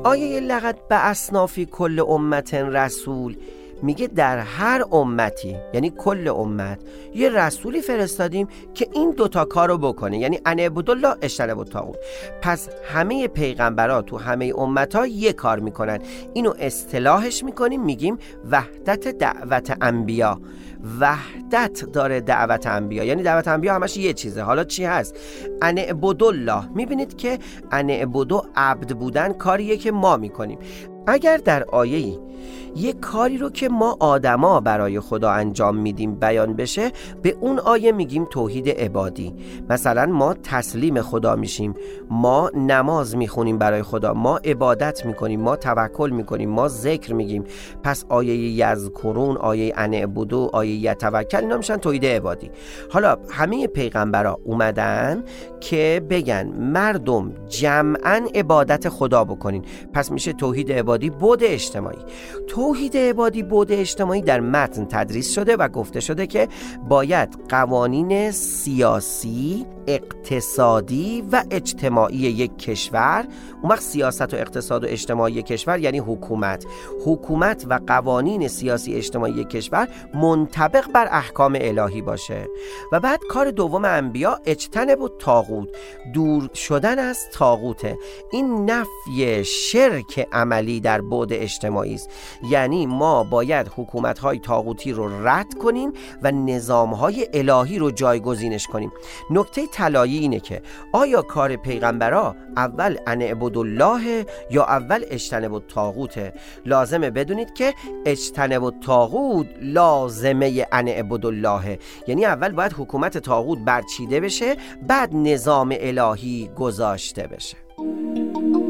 آیه لقد بعثنا فی کل امت رسول میگه در هر امتی، یعنی کل امت، یه رسولی فرستادیم که این دوتا کارو بکنه، یعنی ان اعبدوا الله اجتنبوا الطاغوت. پس همه پیغمبرا تو همه امت‌ها یه کار میکنن، اینو اصطلاحش میکنیم، میگیم وحدت دعوت انبیا. وحدت داره دعوت انبیا، یعنی دعوت انبیا همش یه چیزه. حالا چی هست؟ ان اعبدوا الله. میبینید که ان اعبدوا عبد بودن کاریه که ما میکنیم. اگر در آیه‌ای یه کاری رو که ما آدما برای خدا انجام میدیم بیان بشه، به اون آیه میگیم توحید عبادی. مثلا ما تسلیم خدا میشیم، ما نماز میخونیم برای خدا، ما عبادت میکنیم، ما توکل میکنیم، ما ذکر میگیم. پس آیه یذکرون، آیه ان اعبدوا، آیه یتوکل، اینا میشن توحید عبادی. حالا همه پیغمبرا اومدن که بگن مردم جمعاً عبادت خدا بکنین، پس میشه توحید عبادی بعد اجتماعی. توحید عبادی بعد اجتماعی در متن تدریس شده و گفته شده که باید قوانین سیاسی، اقتصادی و اجتماعی یک کشور، اون وقت سیاست و اقتصاد و اجتماعی کشور یعنی حکومت و قوانین سیاسی اجتماعی یک کشور منطبق بر احکام الهی باشه. و بعد کار دوم انبیا اجتنبوا الطاغوت، دور شدن از طاغوته. این نفی شرک عملی در بعد اجتماعی است، یعنی ما باید حکومت‌های طاغوتی رو رد کنیم و نظام‌های الهی رو جایگزینش کنیم. نکته طلایی اینه که آیا کار پیغمبرا اول ان اعبدوا الله یا اول اجتنبوا الطاغوت؟ لازمه بدونید که اجتنبوا الطاغوت لازمه ان اعبدوا الله، یعنی اول باید حکومت طاغوت برچیده بشه، بعد نظام الهی گذاشته بشه.